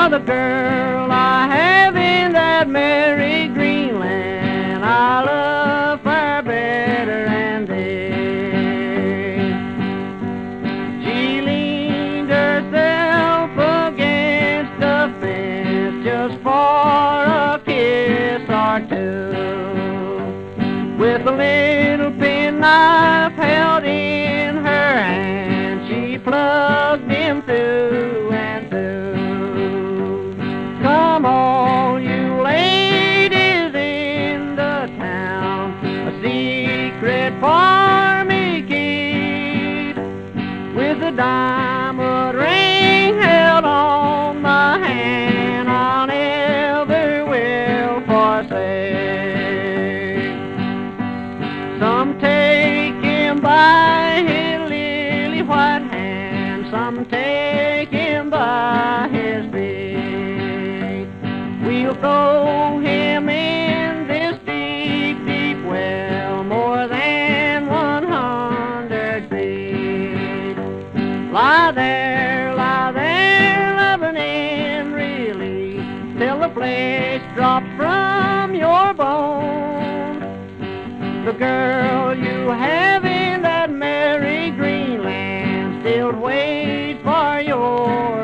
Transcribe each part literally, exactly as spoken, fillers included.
Now the girl I have in that merry Greenland, I love far better than this. She leaned herself against the fence just for a kiss or two, with a little penknife held in her hand. She plugged him through and through. Come all you ladies in the town, a secret for me keep, with a diamond ring held on my hand, I'll never will forsake. Some take him by his lily white hand, some take him by his feet. We'll throw him in this deep, deep well, more than one hundred feet. Lie there, lie there, loving in really, till the flesh drops from your bones. The girl you have in that merry Greenland still wait for your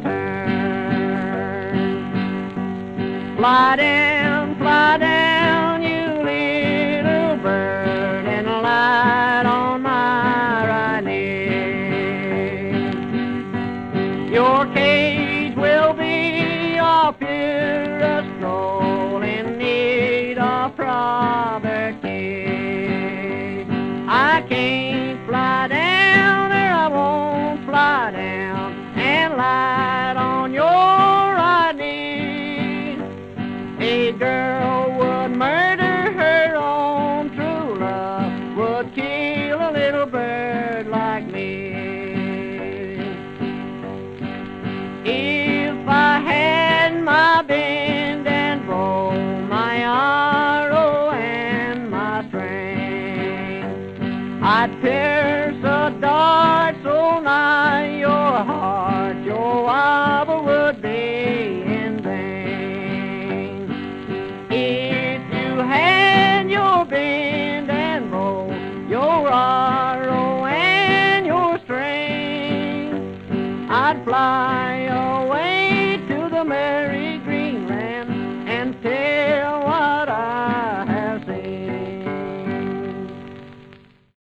return. Fly down, fly down, you little bird, and light on my right ear. Your cage will be off here a stroll in need of proper care. I can't fly down there, I won't fly down and light on your right knee. A girl would murder her own true love, would kill a little bird like me. If I had my bend and bow, my arrow and my string, I'd pierce a dart so nigh your heart, your wobble would be in vain. If you had your bend and bow, your arrow and your string, I'd fly